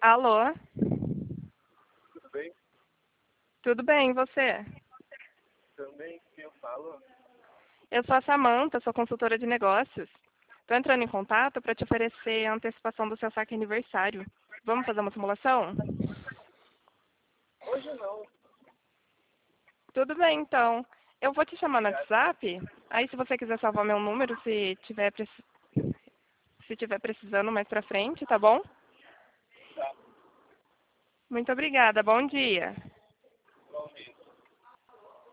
Alô? Tudo bem? Tudo bem, e você? Também, quem eu falo? Eu sou a Samanta, sou consultora de negócios. Estou entrando em contato para te oferecer a antecipação do seu saque aniversário. Vamos fazer uma simulação? Hoje não. Tudo bem, então. Eu vou te chamar no WhatsApp. Aí, se você quiser salvar meu número, se tiver precisando mais para frente, tá bom? Tá. Muito obrigada. Bom dia.